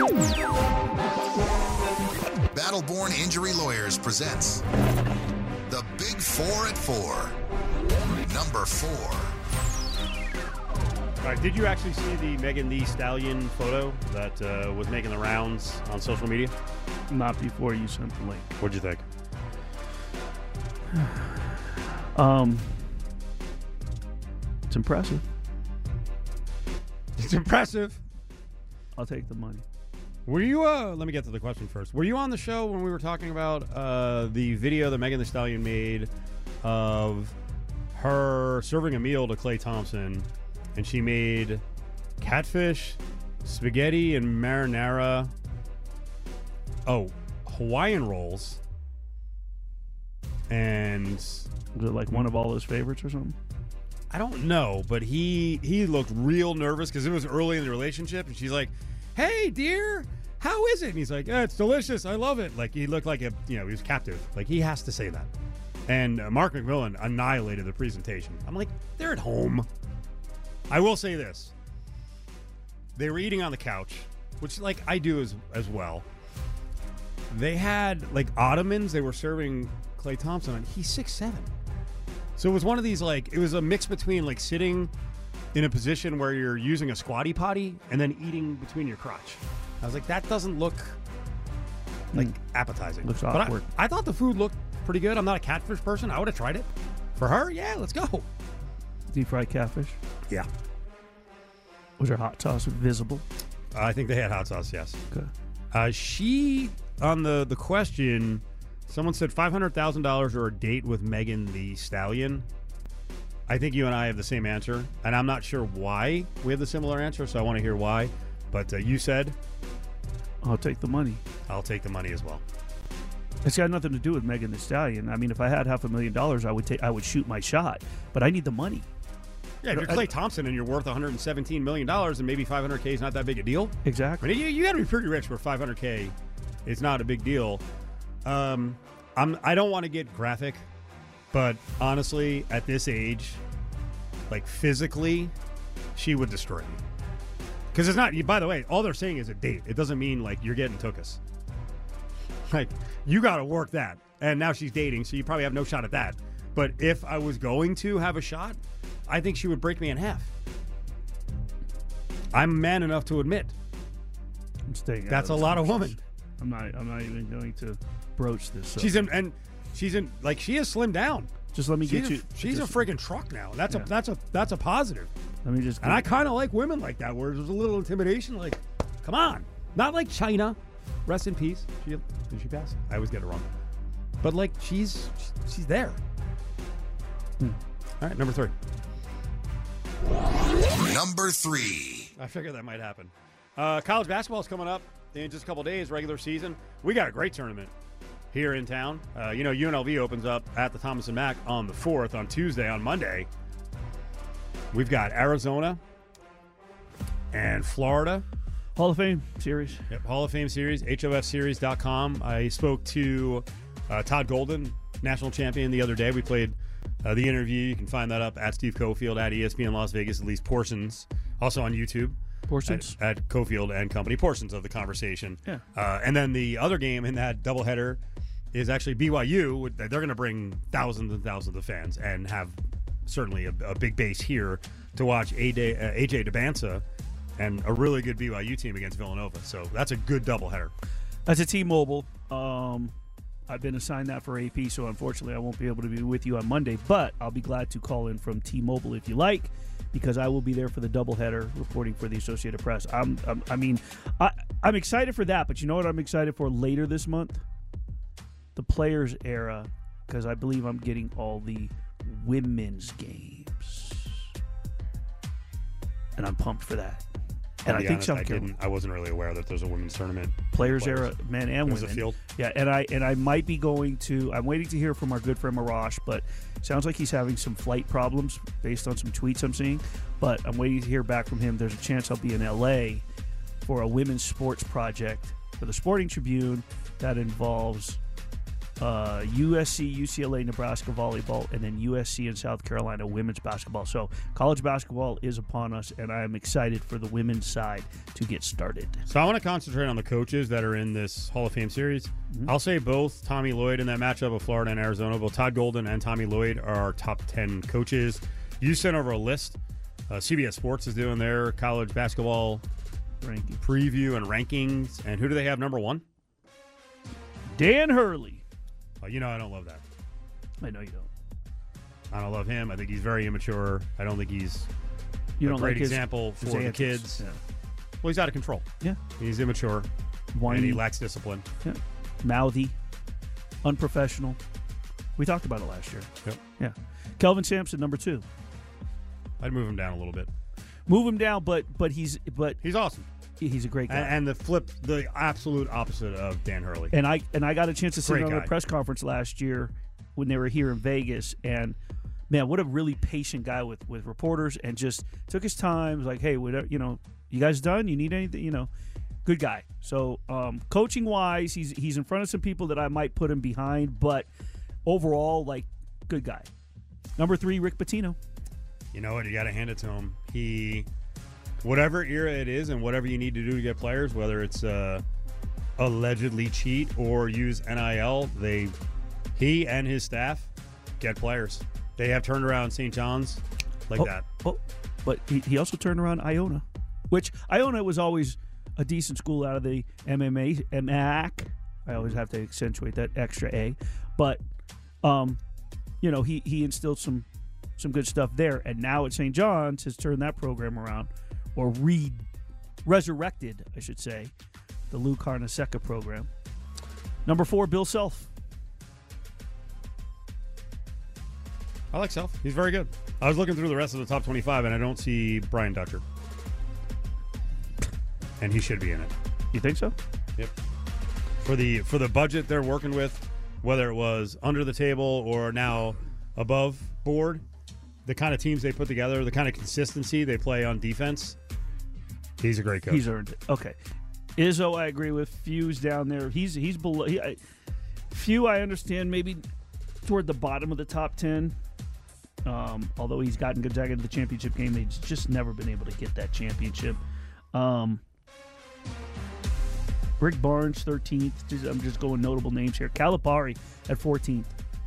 Battleborn Injury Lawyers presents The Big 4 at 4. Number 4. All right, did you actually see the Megan Thee Stallion photo that was making the rounds on social media? Not before you sent the link. What'd you think? It's impressive. It's impressive. I'll take the money. Were you, let me get to the question first. Were you on the show when we were talking about the video that Megan Thee Stallion made of her serving a meal to Klay Thompson, and she made catfish, spaghetti, and marinara, Hawaiian rolls, and... Was it like one of all his favorites or something? I don't know, but he looked real nervous because it was early in the relationship, and she's like, "Hey, dear, how is it?" And he's like, "It's delicious. I love it." Like, he looked like he was captive. Like, he has to say that. And Mark McMillan annihilated the presentation. I'm like, they're at home. I will say this. They were eating on the couch, which, like, I do as well. They had, like, ottomans they were serving Klay Thompson on. He's 6'7". So it was one of these, like, it was a mix between, like, sitting in a position where you're using a squatty potty and then eating between your crotch. I was like, that doesn't look, like, appetizing. Looks awkward. But I thought the food looked pretty good. I'm not a catfish person. I would have tried it. For her, yeah, let's go. Deep fried catfish? Yeah. Was her hot sauce visible? I think they had hot sauce, yes. Okay. She, on the question... Someone said $500,000 or a date with Megan Thee Stallion. I think you and I have the same answer, and I'm not sure why we have the similar answer, so I want to hear why. But you said? I'll take the money. I'll take the money as well. It's got nothing to do with Megan Thee Stallion. I mean, if I had $500,000, I would shoot my shot, but I need the money. Yeah, if you're Klay Thompson and you're worth $117 million, and maybe $500K is not that big a deal. Exactly. I mean, you got to be pretty rich for $500K. It's not a big deal. I don't want to get graphic, but honestly, at this age, like, physically, she would destroy me. Because it's not, by the way, all they're saying is a date. It doesn't mean, like, you're getting tookus. Like, you got to work that. And now she's dating, so you probably have no shot at that. But if I was going to have a shot, I think she would break me in half. I'm man enough to admit. I'm staying out that's of a lot of women. I'm not even going to broach this. She's in, like, she has slimmed down. Just let me get you. She's a freaking truck now. That's a positive. Let me just. And I kind of like women like that, where there's a little intimidation. Like, come on, not like China. Rest in peace. Did she pass? I always get it wrong. But, like, she's there. All right, number 3. Number 3. I figured that might happen. College basketball is coming up in just a couple days, regular season. We got a great tournament here in town. UNLV opens up at the Thomas & Mack on the 4th, on Tuesday. On Monday, we've got Arizona and Florida. Hall of Fame series. Yep, Hall of Fame series, HOFseries.com. I spoke to Todd Golden, national champion, the other day. We played the interview. You can find that up at Steve Cofield, at ESPN Las Vegas, at least portions. Also on YouTube. Portions? At Cofield and Company. Portions of the conversation. Yeah. And then the other game in that doubleheader is actually BYU. They're going to bring thousands and thousands of fans and have certainly a big base here to watch AJ DeBansa and a really good BYU team against Villanova. So that's a good doubleheader. That's a T-Mobile. I've been assigned that for AP, so unfortunately I won't be able to be with you on Monday, but I'll be glad to call in from T-Mobile if you like, because I will be there for the doubleheader reporting for the Associated Press. I'm excited for that, but you know what I'm excited for later this month? The Players Era, because I believe I'm getting all the women's games. And I'm pumped for that. And I think South Carolina. I wasn't really aware that there's a women's tournament. Players Era, men and women. There's a field. Yeah, and I might be going to. I'm waiting to hear from our good friend Marash, but sounds like he's having some flight problems based on some tweets I'm seeing. But I'm waiting to hear back from him. There's a chance I'll be in LA for a women's sports project for the Sporting Tribune that involves USC, UCLA, Nebraska volleyball, and then USC and South Carolina women's basketball. So college basketball is upon us, and I am excited for the women's side to get started. So I want to concentrate on the coaches that are in this Hall of Fame series. I'll say both Tommy Lloyd in that matchup of Florida and Arizona, both Todd Golden and Tommy Lloyd are our top 10 coaches. You sent over a list. CBS Sports is doing their college basketball preview and rankings. And who do they have number one? Dan Hurley. Oh, you know I don't love that. I know you don't. I don't love him. I think he's very immature. I don't think he's You a don't great like his example for the antics. kids. Yeah. Well, he's out of control. Yeah. He's immature. Whiny. And he lacks discipline. Yeah. Mouthy. Unprofessional. We talked about it last year. Yep. Yeah. Kelvin Sampson, number 2. I'd move him down a little bit. Move him down, but he's awesome. He's a great guy. And the absolute opposite of Dan Hurley. And I got a chance to sit Great on a guy. press conference last year when they were here in Vegas, and man, what a really patient guy with reporters, and just took his time. Was like, hey, whatever, you guys done? You need anything? Good guy. So coaching wise, he's in front of some people that I might put him behind, but overall, like, good guy. Number 3, Rick Pitino. You know what? You got to hand it to him. Whatever era it is and whatever you need to do to get players, whether it's allegedly cheat or use NIL, he and his staff get players. They have turned around St. John's like that. Oh, but he also turned around Iona, which Iona was always a decent school out of the MAC. I always have to accentuate that extra A. But, he instilled some good stuff there. And now at St. John's has turned that program around, or resurrected, I should say, the Lou Carnesecca program. Number 4, Bill Self. I like Self. He's very good. I was looking through the rest of the top 25, and I don't see Brian Dutcher. And he should be in it. You think so? Yep. For the budget they're working with, whether it was under the table or now above board, the kind of teams they put together, the kind of consistency they play on defense, he's a great coach. He's earned it. Okay. Izzo, I agree with. Few's down there. He's below. Few, I understand, maybe toward the bottom of the top 10. Although he's gotten Gonzaga into the championship game, they've just never been able to get that championship. Rick Barnes, 13th. I'm just going notable names here. Calipari at 14th.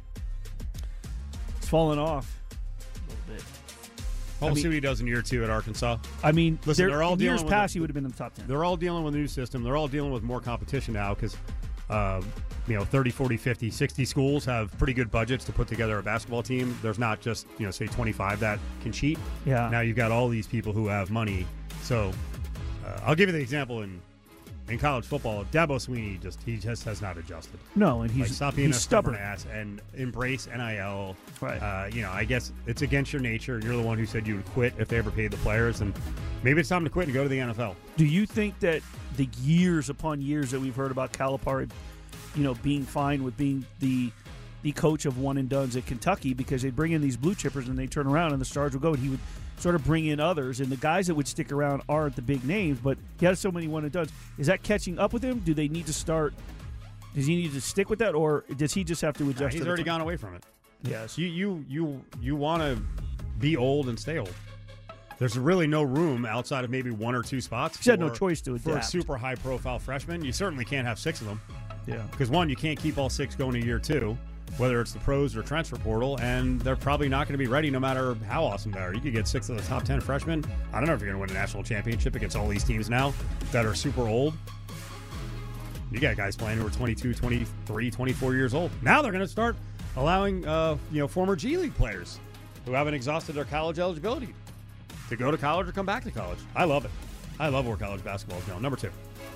It's fallen off a little bit. We'll see what he does in year 2 at Arkansas. I mean, listen, they're all in dealing years with past, he would have been in the top 10. They're all dealing with a new system. They're all dealing with more competition now because, 30, 40, 50, 60 schools have pretty good budgets to put together a basketball team. There's not just, say 25 that can cheat. Yeah. Now you've got all these people who have money. So I'll give you the example in college football. Dabo Swinney just has not adjusted. No, and he's stop being a stubborn ass and embrace NIL. Right. I guess it's against your nature. You're the one who said you would quit if they ever paid the players, and maybe it's time to quit and go to the NFL. Do you think that the years upon years that we've heard about Calipari, being fine with being the coach of one and dones at Kentucky, because they'd bring in these blue chippers and they turn around and the stars would go, and he would sort of bring in others, and the guys that would stick around aren't the big names, but he has so many one and dones. Is that catching up with him? Do they need to start? Does he need to stick with that, or does he just have to adjust? He's already gone away from it. Yes. You want to be old and stay old. There's really no room outside of maybe 1 or 2 spots. He's had no choice to adapt. For a super high-profile freshman, you certainly can't have 6 of them. Yeah. Because, 1, you can't keep all 6 going to year 2, whether it's the pros or transfer portal, and they're probably not going to be ready no matter how awesome they are. You could get 6 of the top 10 freshmen. I don't know if you're going to win a national championship against all these teams now that are super old. You got guys playing who are 22, 23, 24 years old. Now they're going to start allowing former G League players who haven't exhausted their college eligibility to go to college or come back to college. I love it. I love where college basketball is going. Number 2.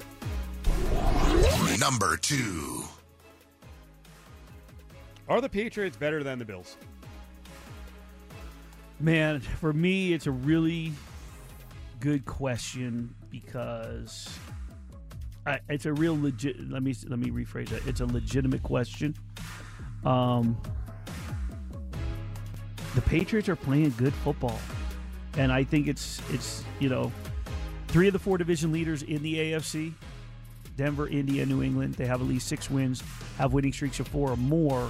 Number 2. Are the Patriots better than the Bills? Man, for me, it's a really good question because it's a real legit. Let me rephrase that. It's a legitimate question. The Patriots are playing good football, and I think it's 3 of the 4 division leaders in the AFC. Denver, Indy, and New England. They have at least 6 wins, have winning streaks of 4 or more.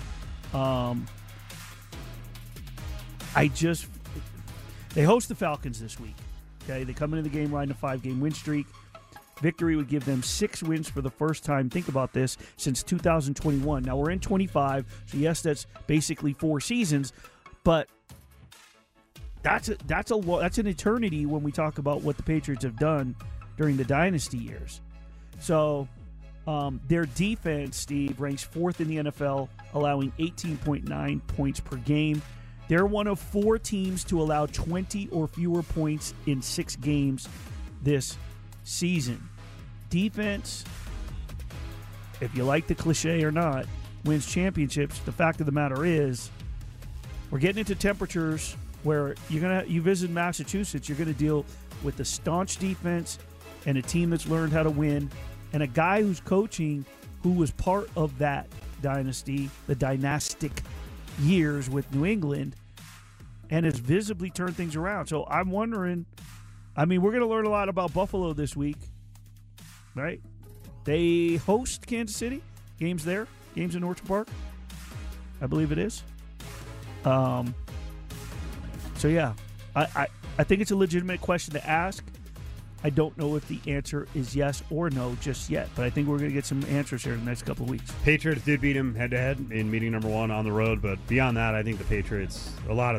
They host the Falcons this week. Okay, they come into the game riding a 5-game win streak. Victory would give them 6 wins for the first time, think about this, since 2021. Now, we're in 25, so yes, that's basically 4 seasons, but that's an eternity when we talk about what the Patriots have done during the dynasty years. So their defense, Steve, ranks 4th in the NFL, allowing 18.9 points per game. They're one of 4 teams to allow 20 or fewer points in 6 games this season. Defense, if you like the cliche or not, wins championships. The fact of the matter is, we're getting into temperatures where you visit Massachusetts, you're gonna deal with a staunch defense and a team that's learned how to win, and a guy who's coaching who was part of that dynasty, the dynastic years with New England, and has visibly turned things around. So I'm wondering, we're going to learn a lot about Buffalo this week, right? They host Kansas City. Games there. Games in Orchard Park. I believe it is. So, yeah. I think it's a legitimate question to ask. I don't know if the answer is yes or no just yet, but I think we're going to get some answers here in the next couple of weeks. Patriots did beat him head-to-head in meeting number 1 on the road, but beyond that, I think the Patriots, a lot of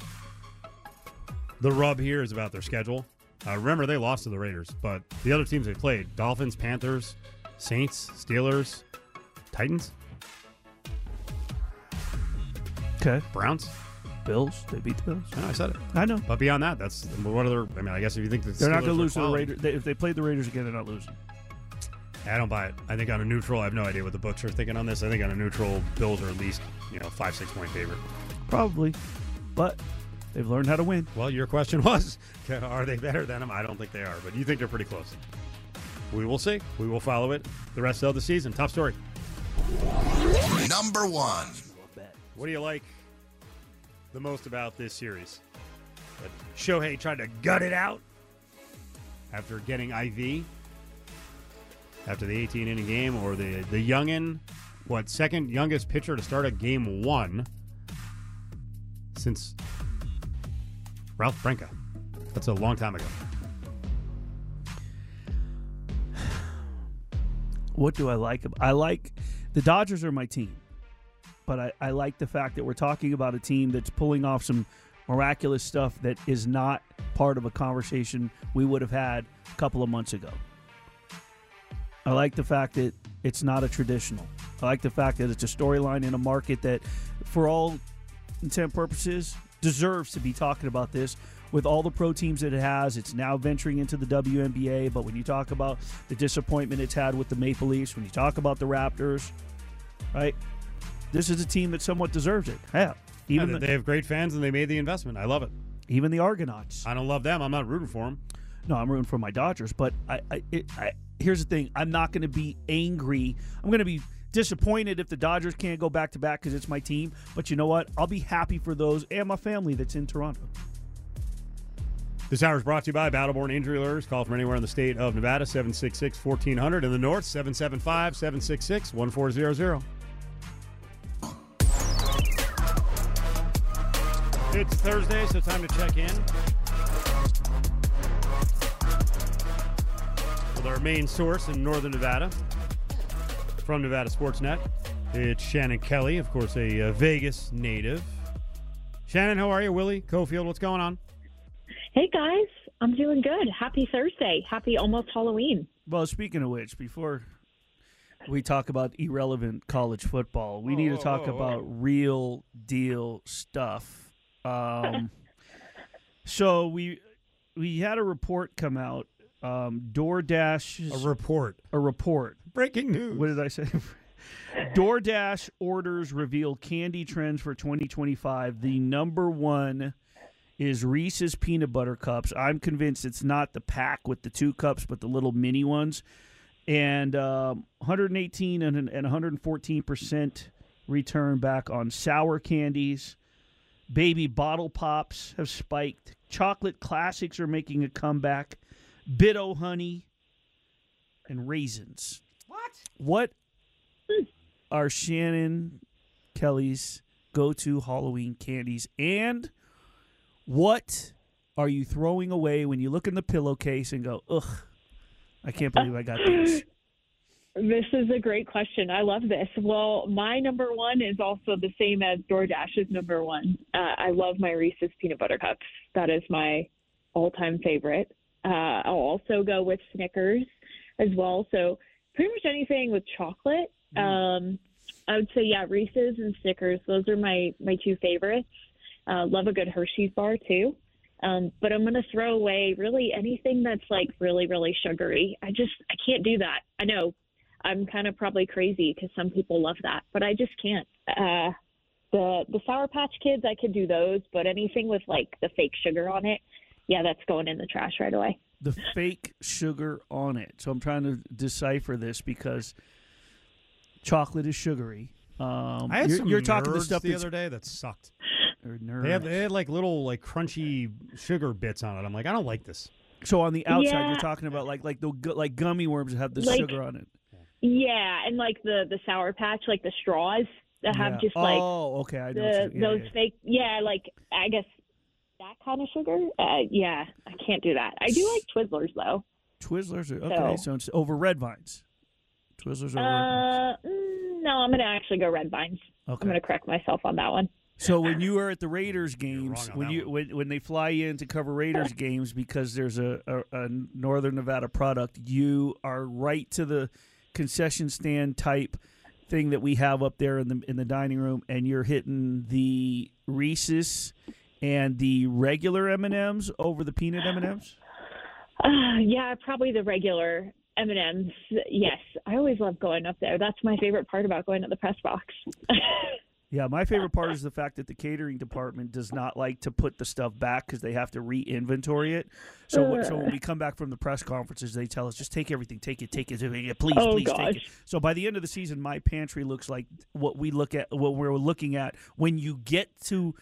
the rub here is about their schedule. Remember, they lost to the Raiders, but the other teams they played, Dolphins, Panthers, Saints, Steelers, Titans. Okay. Browns. Bills. They beat the Bills. I know, I said it. I know. But beyond that, that's what other. I mean, I guess if you think they're not going to lose to the Raiders, if they played the Raiders again, they're not losing. I don't buy it. I think on a neutral, I have no idea what the books are thinking on this. I think on a neutral, Bills are at least 5-6 point favorite. Probably, but they've learned how to win. Well, your question was, are they better than them? I don't think they are, but you think they're pretty close. We will see. We will follow it the rest of the season. Top story. Number 1. What do you like the most about this series? That Shohei tried to gut it out after getting IV after the 18-inning game, or the youngin, second youngest pitcher to start a game 1 since Ralph Branca. That's a long time ago. What do I like? I like the Dodgers are my team. But I like the fact that we're talking about a team that's pulling off some miraculous stuff that is not part of a conversation we would have had a couple of months ago. I like the fact that it's not a traditional. I like the fact that it's a storyline in a market that, for all intent and purposes, deserves to be talking about this. With all the pro teams that it has, it's now venturing into the WNBA. But when you talk about the disappointment it's had with the Maple Leafs, when you talk about the Raptors, right? This is a team that somewhat deserves it. Yeah, they have great fans and they made the investment. I love it. Even the Argonauts. I don't love them. I'm not rooting for them. No, I'm rooting for my Dodgers. But here's the thing. I'm not going to be angry. I'm going to be disappointed if the Dodgers can't go back-to-back because it's my team. But you know what? I'll be happy for those and my family that's in Toronto. This hour is brought to you by Battleborn Injury Alerts. Call from anywhere in the state of Nevada, 766-1400. In the north, 775-766-1400. It's Thursday, so time to check in with our main source in northern Nevada, from Nevada Sportsnet. It's Shannon Kelly, of course, a Vegas native. Shannon, how are you? Willie Cofield, what's going on? Hey, guys. I'm doing good. Happy Thursday. Happy almost Halloween. Well, speaking of which, before we talk about irrelevant college football, we need to talk about real deal stuff. So we had a report come out. DoorDash. A report. Breaking news. What did I say? DoorDash orders reveal candy trends for 2025. The number 1 is Reese's Peanut Butter Cups. I'm convinced it's not the pack with the 2 cups, but the little mini ones. And 118 and 114% return back on sour candies. Baby bottle pops have spiked. Chocolate classics are making a comeback. Bitto honey and raisins. What are Shannon Kelly's go-to Halloween candies, and what are you throwing away when you look in the pillowcase and go, ugh, I can't believe I got this? This is a great question. I love this. Well, my number one is also the same as DoorDash's number one. I love my Reese's Peanut Butter Cups. That is my all-time favorite. I'll also go with Snickers as well. So pretty much anything with chocolate. I would say, yeah, Reese's and Snickers. Those are my two favorites. Love a good Hershey's bar, too. But I'm going to throw away really anything that's like really, really sugary. I can't do that. I know I'm kind of probably crazy because some people love that, but I just can't. The Sour Patch Kids, I could do those, but anything with like the fake sugar on it, yeah, that's going in the trash right away. The fake sugar on it. So I'm trying to decipher this because chocolate is sugary. I had some you're talking the Nerds stuff the that's other day that sucked. or Nerds. They had like little like crunchy sugar bits on it. I'm like, I don't like this. So on the outside, Yeah. you're talking about like gummy worms that have the Like- sugar on it. Yeah, and like the Sour Patch, like the straws that have Yeah. just like okay, I know. those fake, like I guess that kind of sugar. Yeah, I can't do that. I do like Twizzlers though. Twizzlers are okay. So it's over Red Vines. Twizzlers over Red Vines. No, I'm going to actually go Red Vines. Okay. I'm going to correct myself on that one. So when you are at the Raiders games, wrong on when they fly you in to cover Raiders games because there's a Northern Nevada product, you are right to the concession stand type thing that we have up there in the dining room, and you're hitting the Reese's and the regular M&Ms over the peanut M&Ms. Yeah, probably the regular M&Ms. Yes, I always love going up there. That's my favorite part about going to the press box. Yeah, my favorite part is the fact that the catering department does not like to put the stuff back because they have to re-inventory it. So when we come back from the press conferences, they tell us, just take everything, take it, please, Oh, please gosh. take it. So by the end of the season, my pantry looks like what we're looking at when you get to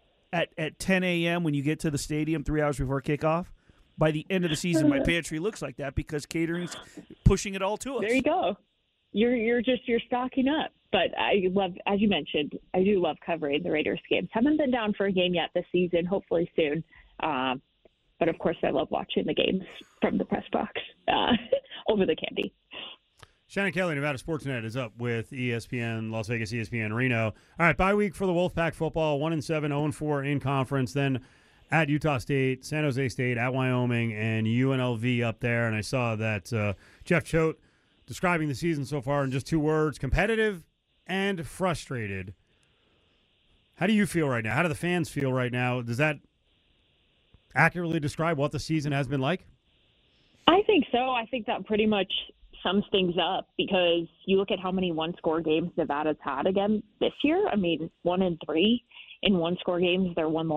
at 10 a.m. when you get to the stadium 3 hours before kickoff. By the end of the season, my pantry looks like that because catering's pushing it all to us. There you go. You're stocking up. But I love, as you mentioned, I do love covering the Raiders games. Haven't been down for a game yet this season, hopefully soon. But, of course, I love watching the games from the press box over the candy. Shannon Kelly, Nevada Sportsnet, is up with ESPN Las Vegas, ESPN Reno. All right, bye week for the Wolfpack football, 1-7, 0-4 in conference. Then at Utah State, San Jose State, at Wyoming, and UNLV up there. And I saw that Jeff Choate describing the season so far in just 2 words, competitive and frustrated. How do you feel right now? How do the fans feel right now? Does that accurately describe what the season has been like? I think so. I think that pretty much sums things up because you look at how many one-score games Nevada's had again this year. I mean, 1-3 in one-score games. Their one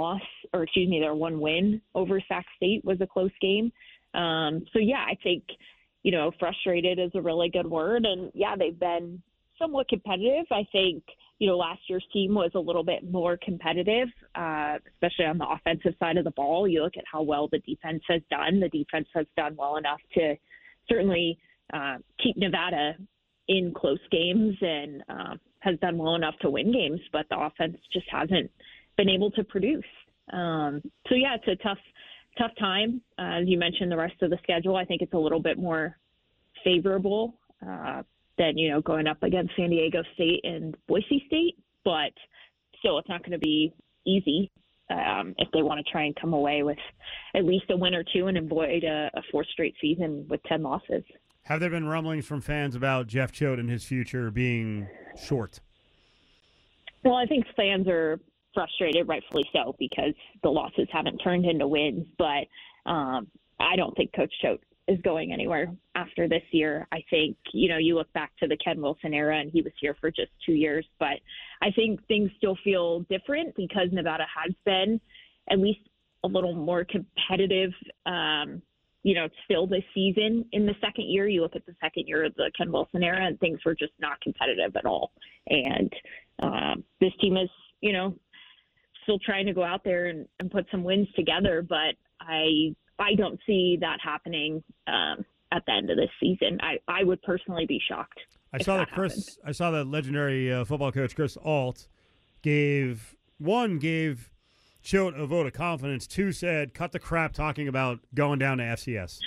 win over Sac State was a close game. So, yeah, I think, frustrated is a really good word. And, yeah, they've been somewhat competitive. I think, last year's team was a little bit more competitive, especially on the offensive side of the ball. You look at how well the defense has done. The defense has done well enough to certainly keep Nevada in close games and has done well enough to win games, but the offense just hasn't been able to produce. So, yeah, it's a tough time. As you mentioned, the rest of the schedule, I think it's a little bit more favorable than, going up against San Diego State and Boise State. But still, it's not going to be easy if they want to try and come away with at least a win or two and avoid a 4th straight season with 10 losses. Have there been rumblings from fans about Jeff Choate and his future being short? Well, I think fans are frustrated, rightfully so, because the losses haven't turned into wins. But I don't think Coach Choate is going anywhere after this year. I think, you look back to the Ken Wilson era and he was here for just 2 years, but I think things still feel different because Nevada has been at least a little more competitive, still this season. In the second year, you look at the second year of the Ken Wilson era and things were just not competitive at all. And this team is, still trying to go out there and put some wins together, but I don't see that happening at the end of this season. I would personally be shocked. I saw that legendary football coach Chris Ault gave Choate a vote of confidence. 2 said, cut the crap talking about going down to FCS.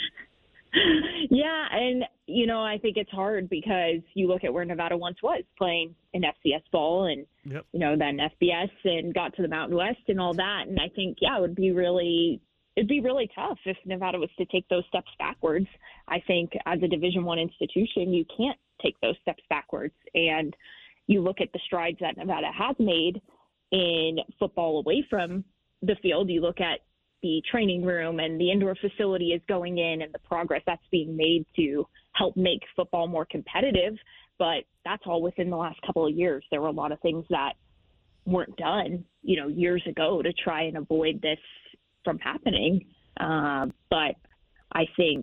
Yeah, and, I think it's hard because you look at where Nevada once was, playing in FCS ball and, then FBS and got to the Mountain West and all that. And I think, it'd be really tough if Nevada was to take those steps backwards. I think as a Division I institution, you can't take those steps backwards. And you look at the strides that Nevada has made in football away from the field. You look at the training room and the indoor facility is going in and the progress that's being made to help make football more competitive. But that's all within the last couple of years. There were a lot of things that weren't done, years ago to try and avoid this from happening. But I think,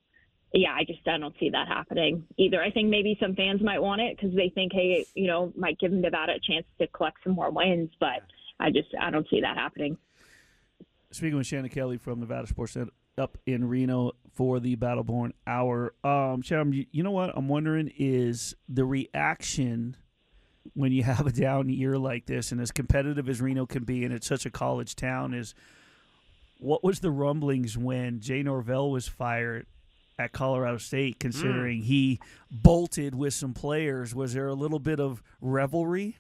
I don't see that happening either. I think maybe some fans might want it because they think, hey, might give Nevada a chance to collect some more wins. But I don't see that happening. Speaking with Shannon Kelly from Nevada Sports Net up in Reno for the Battleborn Hour. Shannon, you know what I'm wondering is the reaction when you have a down year like this, and as competitive as Reno can be, and it's such a college town, is what was the rumblings when Jay Norvell was fired at Colorado State, considering he bolted with some players? Was there a little bit of revelry?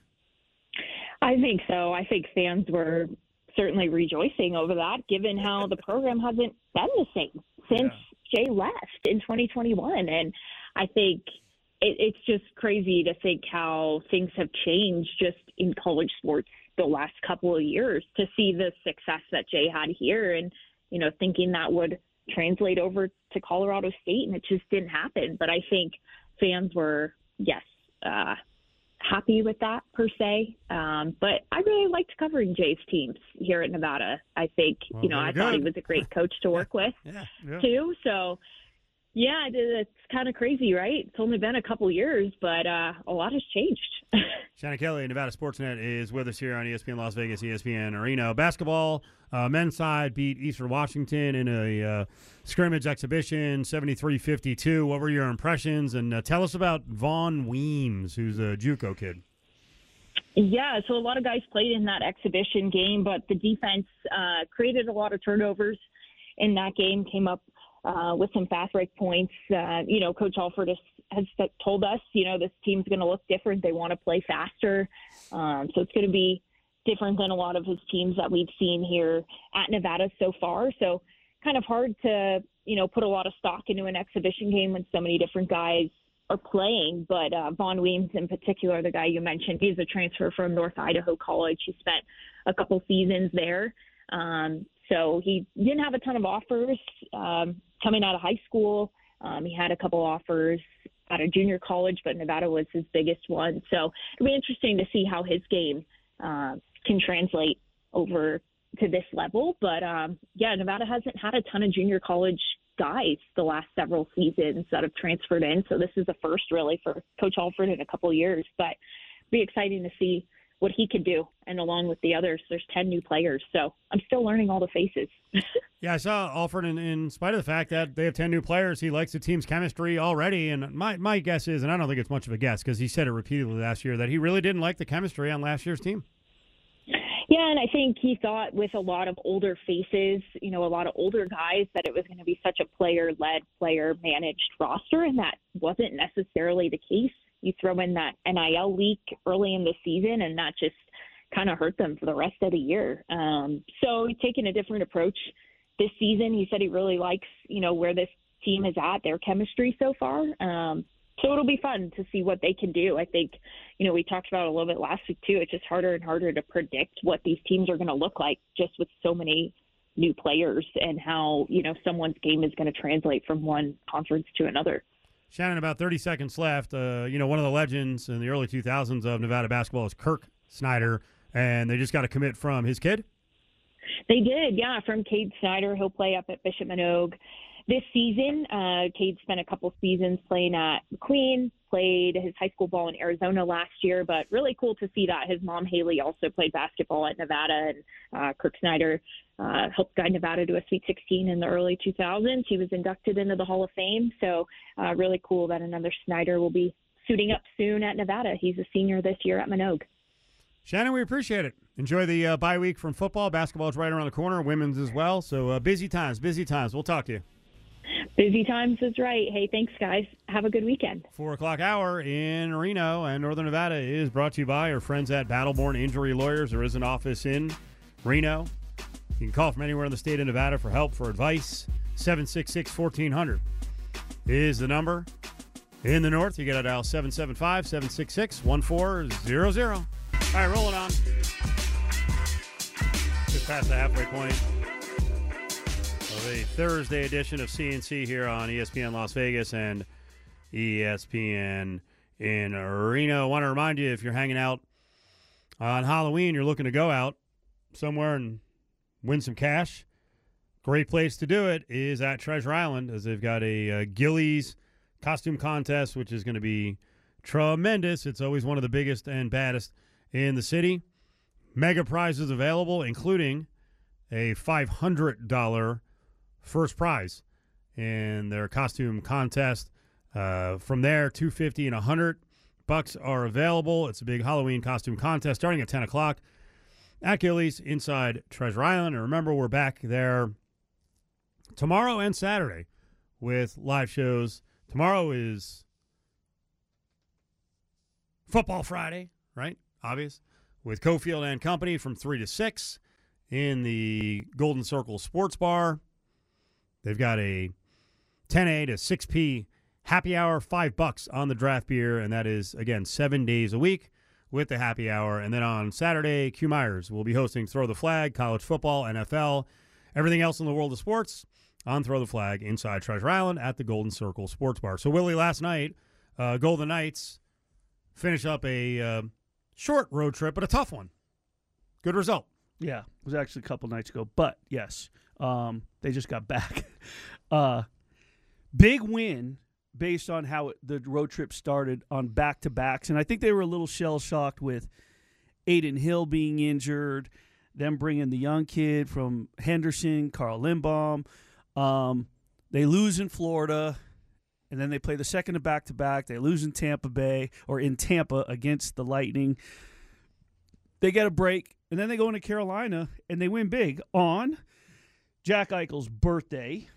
I think so. I think fans were certainly rejoicing over that, given how the program hasn't been the same since Jay left in 2021. And I think it's just crazy to think how things have changed just in college sports the last couple of years, to see the success that Jay had here and, thinking that would translate over to Colorado State, and it just didn't happen. But I think fans were, happy with that per se. But I really liked covering Jay's teams here at Nevada. I think, I thought he was a great coach to work with too. So it's kind of crazy, right? It's only been a couple years, but a lot has changed. Shannon Kelly, Nevada Sportsnet, is with us here on ESPN Las Vegas, ESPN Reno. Basketball, men's side beat Eastern Washington in a scrimmage exhibition, 73-52. What were your impressions? And tell us about Vaughn Weems, who's a JUCO kid. Yeah, so a lot of guys played in that exhibition game, but the defense created a lot of turnovers in that game, came up with some fast break points. Coach Alford has told us, this team's going to look different. They want to play faster. So it's going to be different than a lot of his teams that we've seen here at Nevada so far. So kind of hard to, put a lot of stock into an exhibition game when so many different guys are playing. But Vaughn Weems in particular, the guy you mentioned, he's a transfer from North Idaho College. He spent a couple seasons there. So he didn't have a ton of offers coming out of high school. He had a couple offers out of junior college, but Nevada was his biggest one. So it'll be interesting to see how his game can translate over to this level. But, Nevada hasn't had a ton of junior college guys the last several seasons that have transferred in. So this is the first really for Coach Alford in a couple of years. But it'll be exciting to see what he could do. And along with the others, there's 10 new players. So I'm still learning all the faces. Yeah, I saw Alford, in spite of the fact that they have 10 new players, he likes the team's chemistry already. And my guess is, and I don't think it's much of a guess because he said it repeatedly last year, that he really didn't like the chemistry on last year's team. Yeah, and I think he thought with a lot of older faces, a lot of older guys, that it was going to be such a player-led, player-managed roster, and that wasn't necessarily the case. You throw in that NIL leak early in the season, and that just kind of hurt them for the rest of the year. So he's taking a different approach this season. He said he really likes, where this team is at, their chemistry so far. So it'll be fun to see what they can do. I think, we talked about it a little bit last week too. It's just harder and harder to predict what these teams are going to look like just with so many new players and how, someone's game is going to translate from one conference to another. Shannon, about 30 seconds left. One of the legends in the early 2000s of Nevada basketball is Kirk Snyder, and they just got a commit from his kid? They did, yeah, from Cade Snyder. He'll play up at Bishop Manogue this season. Cade spent a couple seasons playing at McQueen, played his high school ball in Arizona last year, but really cool to see that. His mom, Haley, also played basketball at Nevada, and Kirk Snyder helped guide Nevada to a Sweet 16 in the early 2000s. He was inducted into the Hall of Fame, so really cool that another Snyder will be suiting up soon at Nevada. He's a senior this year at Minogue. Shannon, we appreciate it. Enjoy the bye week from football. Basketball is right around the corner, women's as well. So busy times. We'll talk to you. Busy times is right. Hey, thanks, guys. Have a good weekend. 4 o'clock hour in Reno and Northern Nevada is brought to you by our friends at Battleborn Injury Lawyers. There is an office in Reno. You can call from anywhere in the state of Nevada for help, for advice. 766-1400 is the number. In the north, you got to dial 775-766-1400. All right, rolling on. Just past the halfway point of a Thursday edition of CNC here on ESPN Las Vegas and ESPN in Reno. I want to remind you, if you're hanging out on Halloween, you're looking to go out somewhere and win some cash, great place to do it is at Treasure Island, as they've got a Gillies costume contest, which is going to be tremendous. It's always one of the biggest and baddest in the city. Mega prizes available, including a $500 first prize in their costume contest. From there, $250 and $100 are available. It's a big Halloween costume contest starting at 10 o'clock at Gillies inside Treasure Island. And remember, we're back there tomorrow and Saturday with live shows. Tomorrow is Football Friday, right? Obvious. With Cofield and Company from 3 to 6 in the Golden Circle Sports Bar. They've got a 10A to 6P happy hour, $5 on the draft beer, and that is, again, 7 days a week with the happy hour. And then on Saturday, Q Myers will be hosting Throw the Flag, college football, NFL, everything else in the world of sports on Throw the Flag inside Treasure Island at the Golden Circle Sports Bar. So, Willie, last night, Golden Knights finish up a short road trip, but a tough one. Good result. Yeah, it was actually a couple nights ago, but yes, they just got back. Big win based on how the road trip started on back-to-backs, and I think they were a little shell-shocked with Aiden Hill being injured, them bringing the young kid from Henderson, Carl Lindbaum. They lose in Florida, and then they play the second of back-to-back. They lose in Tampa Bay, or in Tampa against the Lightning. They get a break, and then they go into Carolina, and they win big on Jack Eichel's birthday.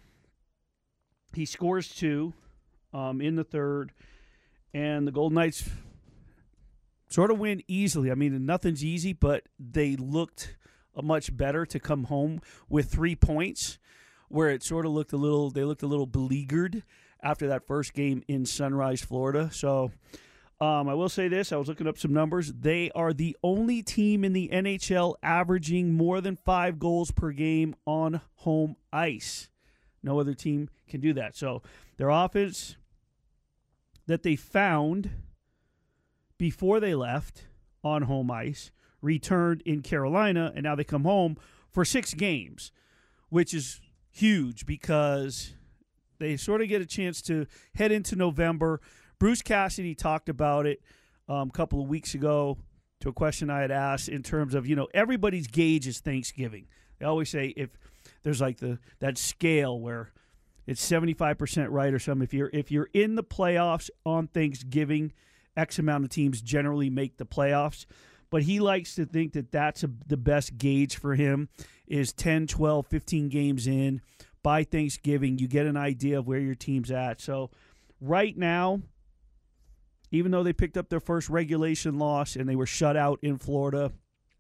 He scores 2 in the third, and the Golden Knights sort of win easily. I mean, nothing's easy, but they looked much better to come home with 3 points, where it sort of looked a little beleaguered after that first game in Sunrise, Florida. So I will say this. I was looking up some numbers. They are the only team in the NHL averaging more than 5 goals per game on home ice. No other team can do that. So their offense that they found before they left on home ice returned in Carolina, and now they come home for 6 games, which is huge because they sort of get a chance to head into November. Bruce Cassidy talked about it a couple of weeks ago to a question I had asked in terms of, everybody's gauge is Thanksgiving. They always say if there's like that scale where it's 75% right or something. If you're in the playoffs on Thanksgiving, X amount of teams generally make the playoffs. But he likes to think that that's the best gauge for him is 10, 12, 15 games in. By Thanksgiving, you get an idea of where your team's at. So right now, even though they picked up their first regulation loss and they were shut out in Florida,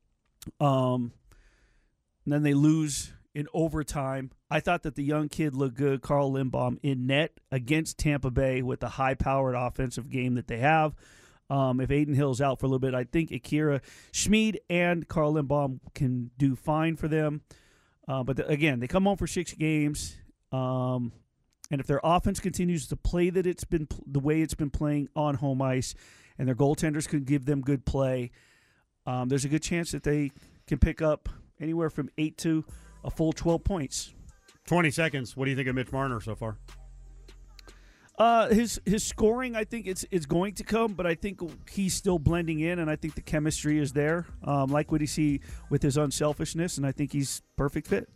and then they lose in overtime, I thought that the young kid looked good, Carl Lindbaum, in net against Tampa Bay with the high-powered offensive game that they have. If Aiden Hill's out for a little bit, I think Akira Schmid and Carl Lindbaum can do fine for them. But again, they come home for 6 games, and if their offense continues to play the way it's been playing on home ice, and their goaltenders can give them good play, there's a good chance that they can pick up anywhere from 8 to a full 12 points. 20 seconds. What do you think of Mitch Marner so far? His scoring, I think it's going to come, but I think he's still blending in, and I think the chemistry is there. Like what you see with his unselfishness, and I think he's perfect fit.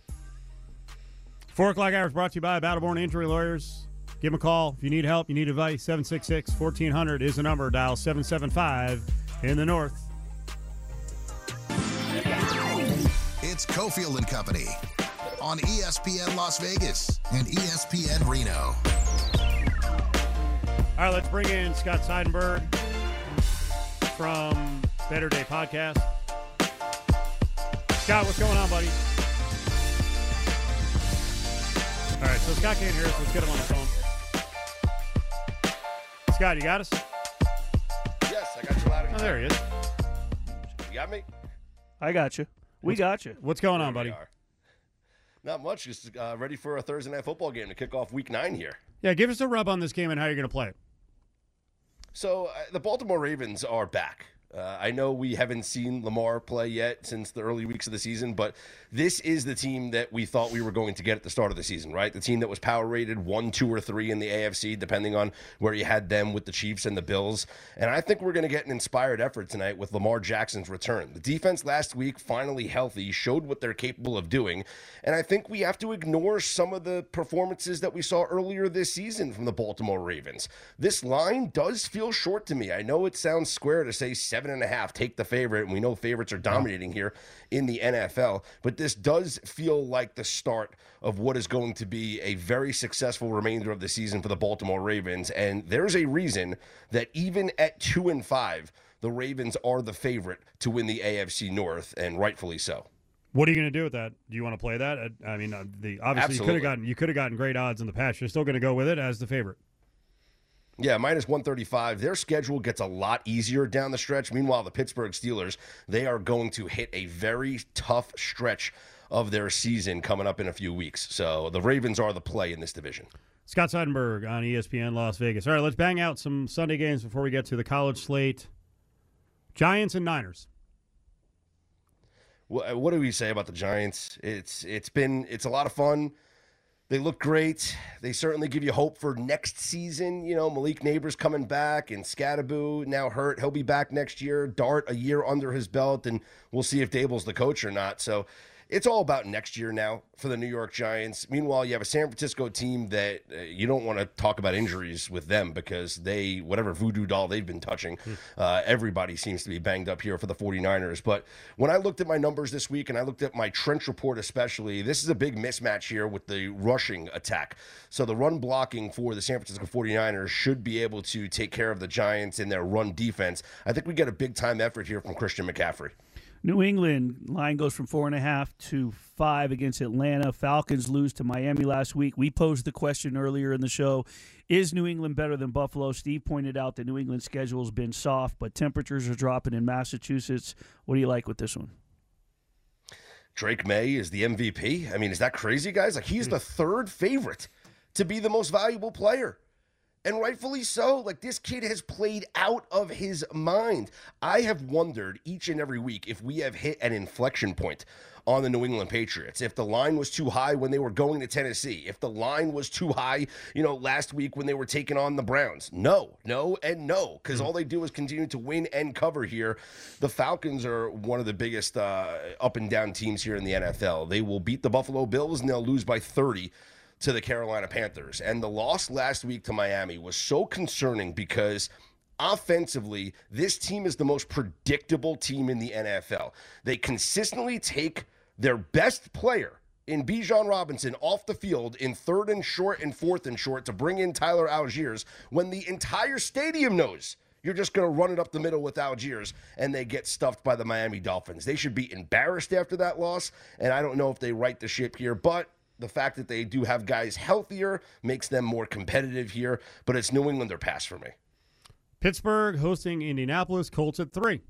4 o'clock hours brought to you by Battleborn Injury Lawyers. Give them a call if you need help, you need advice. 766-1400 is the number. Dial 775 in the north. It's Cofield and Company on ESPN Las Vegas and ESPN Reno. All right, let's bring in Scott Seidenberg from Better Day Podcast. Scott, what's going on, buddy? All right, so Scott can't hear us. Let's get him on the phone. Scott, you got us? Yes, I got you loud and Oh, there he is. You got me? I got you. We got you. What's going on, There buddy? we are. Not much. Just ready for a Thursday night football game to kick off Week 9 here. Yeah, give us a rub on this game and how you're going to play it. So the Baltimore Ravens are back. I know we haven't seen Lamar play yet since the early weeks of the season, but this is the team that we thought we were going to get at the start of the season, right? The team that was power rated 1, 2, or 3 in the AFC, depending on where you had them with the Chiefs and the Bills. And I think we're going to get an inspired effort tonight with Lamar Jackson's return. The defense last week, finally healthy, showed what they're capable of doing. And I think we have to ignore some of the performances that we saw earlier this season from the Baltimore Ravens. This line does feel short to me. I know it sounds square to say 7.5, take the favorite, and we know favorites are dominating here in the NFL, but this does feel like the start of what is going to be a very successful remainder of the season for the Baltimore Ravens, and there's a reason that even at 2-5, the Ravens are the favorite to win the AFC North, and rightfully so. What are you going to do with that? Do you want to play that? I mean, obviously Absolutely. you could have gotten great odds in the past. You're still going to go with it as the favorite. Yeah, minus 135. Their schedule gets a lot easier down the stretch. Meanwhile, the Pittsburgh Steelers, they are going to hit a very tough stretch of their season coming up in a few weeks. So the Ravens are the play in this division. Scott Seidenberg on ESPN Las Vegas. All right, let's bang out some Sunday games before we get to the college slate. Giants and Niners. What do we say about the Giants? It's a lot of fun. They look great. They certainly give you hope for next season. You know, Malik Neighbors coming back and Scadaboo now hurt. He'll be back next year. Dart a year under his belt, and we'll see if Dable's the coach or not. So it's all about next year now for the New York Giants. Meanwhile, you have a San Francisco team that you don't want to talk about injuries with them because they, whatever voodoo doll they've been touching, everybody seems to be banged up here for the 49ers. But when I looked at my numbers this week and I looked at my trench report especially, this is a big mismatch here with the rushing attack. So the run blocking for the San Francisco 49ers should be able to take care of the Giants in their run defense. I think we get a big-time effort here from Christian McCaffrey. New England line goes from 4.5 to 5 against Atlanta. Falcons lose to Miami last week. We posed the question earlier in the show, is New England better than Buffalo? Steve pointed out that New England's schedule has been soft, but temperatures are dropping in Massachusetts. What do you like with this one? Drake May is the MVP. I mean, is that crazy, guys? Like, he's the third favorite to be the most valuable player. And rightfully so. Like, this kid has played out of his mind. I have wondered each and every week if we have hit an inflection point on the New England Patriots. If the line was too high when they were going to Tennessee. If the line was too high, last week when they were taking on the Browns. No, and no, because all they do is continue to win and cover here. The Falcons are one of the biggest up and down teams here in the NFL. They will beat the Buffalo Bills and they'll lose by 30 to the Carolina Panthers. And the loss last week to Miami was so concerning because offensively, this team is the most predictable team in the NFL. They consistently take their best player in Bijan Robinson off the field in 3rd and short and 4th and short to bring in Tyler Algiers when the entire stadium knows you're just going to run it up the middle with Algiers, and they get stuffed by the Miami Dolphins. They should be embarrassed after that loss, and I don't know if they right the ship here, but the fact that they do have guys healthier makes them more competitive here, but it's New England or pass for me. Pittsburgh hosting Indianapolis, Colts at 3.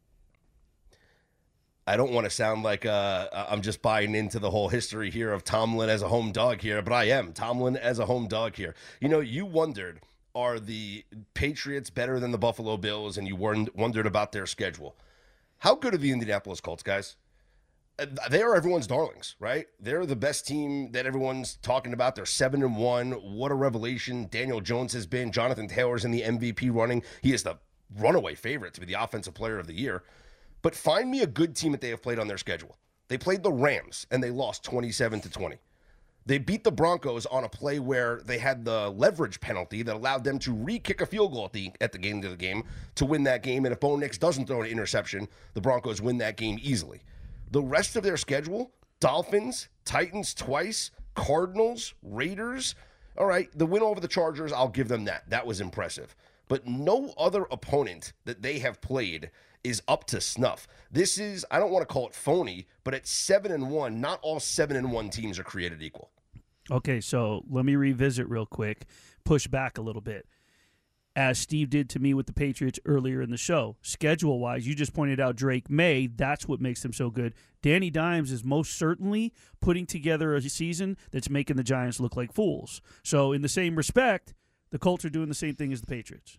I don't want to sound like I'm just buying into the whole history here of Tomlin as a home dog here, but I am. Tomlin as a home dog here. You wondered, are the Patriots better than the Buffalo Bills, and you wondered about their schedule. How good are the Indianapolis Colts, guys? They are everyone's darlings, right? They're the best team that everyone's talking about. They're 7-1. What a revelation Daniel Jones has been. Jonathan Taylor's in the MVP running. He is the runaway favorite to be the offensive player of the year. But find me a good team that they have played on their schedule. They played the Rams, and they lost 27-20. They beat the Broncos on a play where they had the leverage penalty that allowed them to re-kick a field goal at the end of the game to win that game. And if Bo Nix doesn't throw an interception, the Broncos win that game easily. The rest of their schedule, Dolphins, Titans twice, Cardinals, Raiders. All right, the win over the Chargers, I'll give them that. That was impressive. But no other opponent that they have played is up to snuff. This is, I don't want to call it phony, but at 7-1, not all 7-1 teams are created equal. Okay, so let me revisit real quick, push back a little bit. As Steve did to me with the Patriots earlier in the show, schedule-wise, you just pointed out Drake May. That's what makes them so good. Danny Dimes is most certainly putting together a season that's making the Giants look like fools. So in the same respect, the Colts are doing the same thing as the Patriots.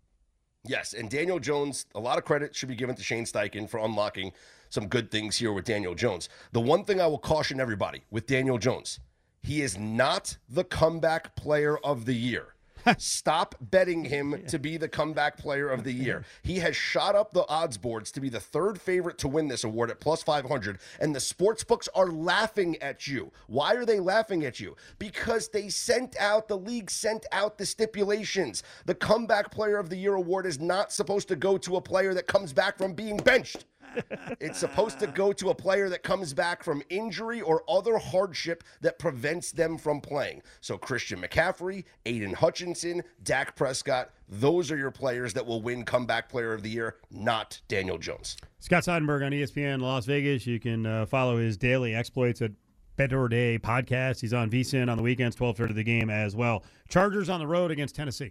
Yes, and Daniel Jones, a lot of credit should be given to Shane Steichen for unlocking some good things here with Daniel Jones. The one thing I will caution everybody with Daniel Jones, he is not the comeback player of the year. Stop betting him to be the comeback player of the year. He has shot up the odds boards to be the third favorite to win this award at plus 500, and the sports books are laughing at you. Why are they laughing at you? Because the league sent out the stipulations. The comeback player of the year award is not supposed to go to a player that comes back from being benched. It's supposed to go to a player that comes back from injury or other hardship that prevents them from playing. So Christian McCaffrey, Aiden Hutchinson, Dak Prescott, those are your players that will win comeback player of the year, not Daniel Jones. Scott Seidenberg on ESPN Las Vegas. You can follow his daily exploits at Better Day Podcast. He's on VSiN on the weekends, 12:30 the game as well. Chargers on the road against Tennessee.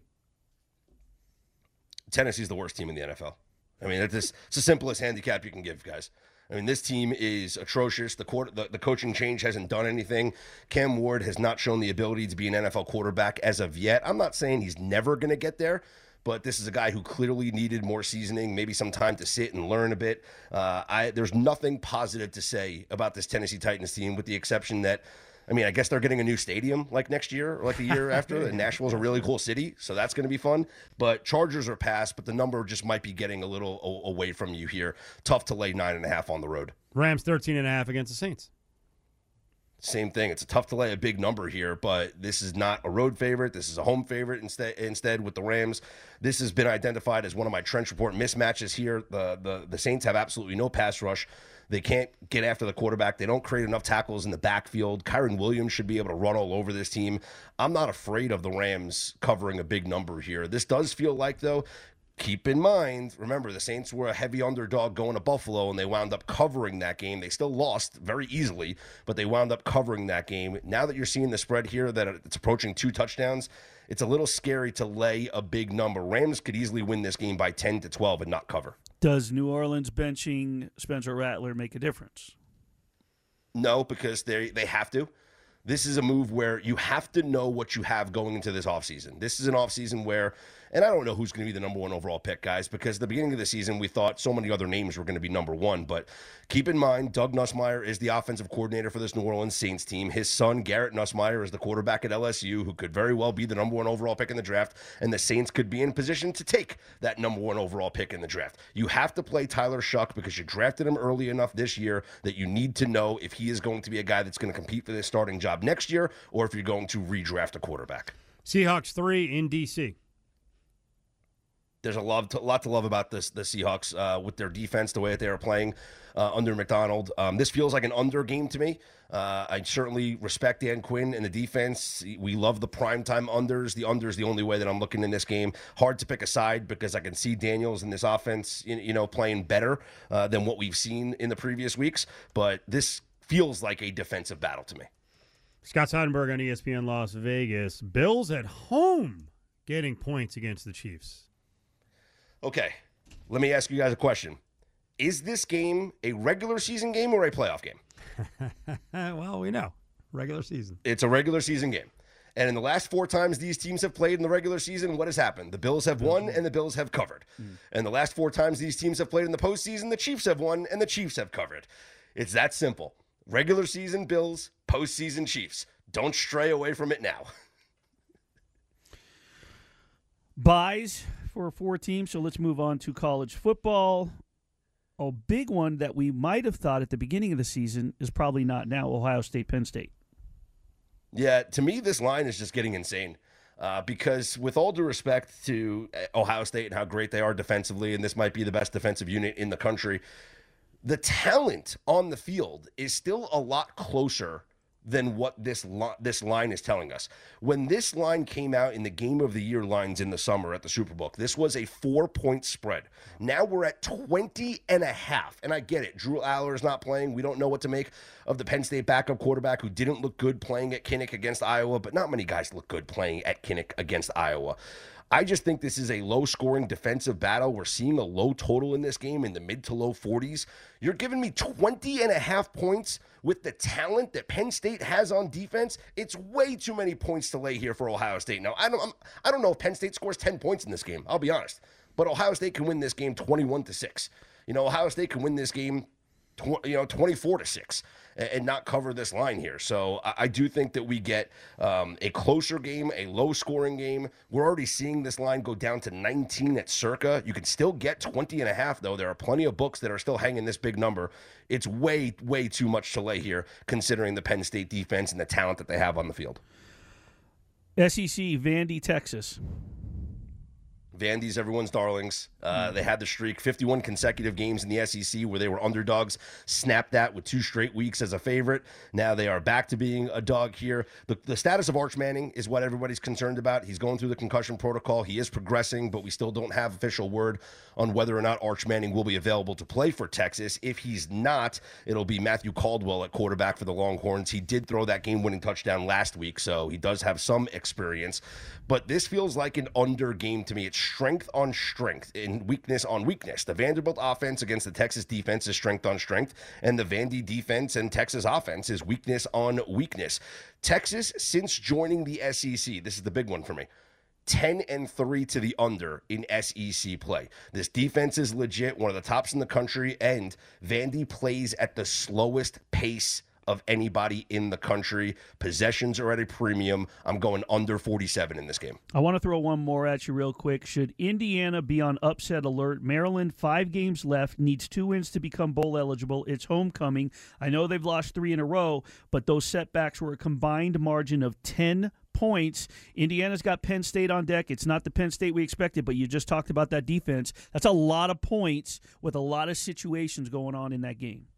Tennessee's the worst team in the NFL. I mean, it's the simplest handicap you can give, guys. I mean, this team is atrocious. The coaching change hasn't done anything. Cam Ward has not shown the ability to be an NFL quarterback as of yet. I'm not saying he's never going to get there, but this is a guy who clearly needed more seasoning, maybe some time to sit and learn a bit. There's nothing positive to say about this Tennessee Titans team, with the exception that, I mean, I guess they're getting a new stadium like next year or like the year after. And Nashville's a really cool city, so that's going to be fun. But Chargers are past, but the number just might be getting a little away from you here. Tough to lay 9.5 on the road. Rams 13.5 against the Saints. Same thing. It's tough to lay a big number here, but this is not a road favorite. This is a home favorite instead with the Rams. This has been identified as one of my trench report mismatches here. The Saints have absolutely no pass rush. They can't get after the quarterback. They don't create enough tackles in the backfield. Kyron Williams should be able to run all over this team. I'm not afraid of the Rams covering a big number here. This does feel like, though, keep in mind, remember, the Saints were a heavy underdog going to Buffalo, and they wound up covering that game. They still lost very easily, but they wound up covering that game. Now that you're seeing the spread here, that it's approaching 2 touchdowns, it's a little scary to lay a big number. Rams could easily win this game by 10-12 and not cover. Does New Orleans benching Spencer Rattler make a difference? No, because they have to. This is a move where you have to know what you have going into this offseason. This is an offseason where, and I don't know who's going to be the number 1 overall pick, guys, because at the beginning of the season, we thought so many other names were going to be number 1. But keep in mind, Doug Nussmeier is the offensive coordinator for this New Orleans Saints team. His son, Garrett Nussmeier, is the quarterback at LSU, who could very well be the number 1 overall pick in the draft, and the Saints could be in position to take that number 1 overall pick in the draft. You have to play Tyler Shuck because you drafted him early enough this year that you need to know if he is going to be a guy that's going to compete for this starting job next year, or if you're going to redraft a quarterback. Seahawks 3 in D.C. There's a lot to love about the Seahawks with their defense, the way that they are playing under McDonald. This feels like an under game to me. I certainly respect Dan Quinn and the defense. We love the primetime unders. The under is the only way that I'm looking in this game. Hard to pick a side because I can see Daniels in this offense, playing better than what we've seen in the previous weeks. But this feels like a defensive battle to me. Scott Seidenberg on ESPN Las Vegas. Bills at home getting points against the Chiefs. Okay, let me ask you guys a question. Is this game a regular season game or a playoff game? Well, we know. Regular season. It's a regular season game. And in the last 4 times these teams have played in the regular season, what has happened? The Bills have won and the Bills have covered. And the last 4 times these teams have played in the postseason, the Chiefs have won and the Chiefs have covered. It's that simple. Regular season Bills, postseason Chiefs. Don't stray away from it now. Buys for 4 teams, so let's move on to college football. A big one that we might have thought at the beginning of the season is probably not now, Ohio State, Penn State. Yeah, to me, this line is just getting insane. Because with all due respect to Ohio State and how great they are defensively, and this might be the best defensive unit in the country, the talent on the field is still a lot closer than what this line is telling us. When this line came out in the Game of the Year lines in the summer at the Superbook, this was a 4-point spread. Now we're at 20.5. And I get it. Drew Aller's not playing. We don't know what to make of the Penn State backup quarterback who didn't look good playing at Kinnick against Iowa, but not many guys look good playing at Kinnick against Iowa. I just think this is a low-scoring defensive battle. We're seeing a low total in this game in the mid to low 40s. You're giving me 20.5 points with the talent that Penn State has on defense. It's way too many points to lay here for Ohio State. Now, I don't know if Penn State scores 10 points in this game. I'll be honest. But Ohio State can win this game 21-6. Ohio State can win this game 24-6 and not cover this line here. So I do think that we get a closer game, a low-scoring game. We're already seeing this line go down to 19 at circa. You can still get 20.5, though. There are plenty of books that are still hanging this big number. It's way, way too much to lay here, considering the Penn State defense and the talent that they have on the field. SEC, Vandy, Texas. Vandy's everyone's darlings. They had the streak, 51 consecutive games in the SEC where they were underdogs, snapped that with 2 straight weeks as a favorite. Now they are back to being a dog here. The status of Arch Manning is what everybody's concerned about. He's going through the concussion protocol. He is progressing, but we still don't have official word on whether or not Arch Manning will be available to play for Texas. If he's not, it'll be Matthew Caldwell at quarterback for the Longhorns. He did throw that game-winning touchdown last week, so he does have some experience. But this feels like an under game to me. It's strength on strength and weakness on weakness. The Vanderbilt offense against the Texas defense is strength on strength, and the Vandy defense and Texas offense is weakness on weakness. Texas, since joining the SEC, this is the big one for me, 10-3 to the under in SEC play. This defense is legit, one of the tops in the country, and Vandy plays at the slowest pace of anybody in the country. Possessions are at a premium. I'm going under 47 in this game. I want to throw one more at you real quick. Should Indiana be on upset alert? Maryland, 5 games left, needs 2 wins to become bowl eligible. It's homecoming. I know they've lost 3 in a row, but those setbacks were a combined margin of 10 points. Indiana's got Penn State on deck. It's not the Penn State we expected, but you just talked about that defense. That's a lot of points with a lot of situations going on in that game.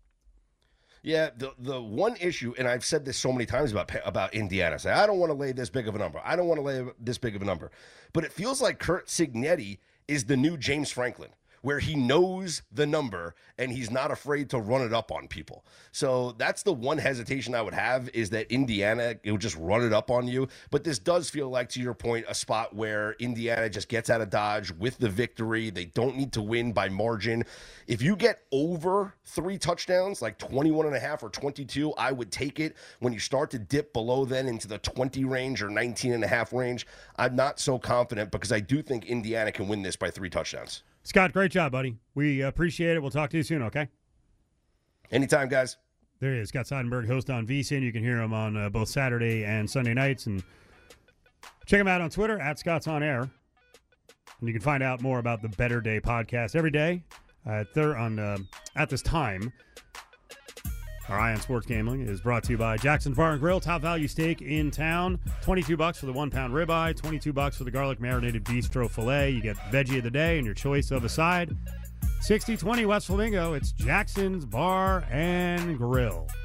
Yeah, the one issue, and I've said this so many times about Indiana, I don't want to lay this big of a number. I don't want to lay this big of a number. But it feels like Kurt Cignetti is the new James Franklin, where he knows the number and he's not afraid to run it up on people. So that's the one hesitation I would have, is that Indiana, it will just run it up on you. But this does feel like, to your point, a spot where Indiana just gets out of Dodge with the victory. They don't need to win by margin. If you get over 3 touchdowns, like 21.5 or 22, I would take it. When you start to dip below then into the 20 range or 19.5 range, I'm not so confident, because I do think Indiana can win this by 3 touchdowns. Scott, great job, buddy. We appreciate it. We'll talk to you soon, okay? Anytime, guys. There he is, Scott Seidenberg, host on VSiN. You can hear him on both Saturday and Sunday nights. And check him out on Twitter, at Scott's On Air. And you can find out more about the Better Day podcast every day at this time. Our Eye on Sports Gambling is brought to you by Jackson's Bar and Grill, top value steak in town. $22 for the 1-pound ribeye, $22 for the garlic marinated bistro filet. You get veggie of the day and your choice of a side. 6020 West Flamingo. It's Jackson's Bar and Grill.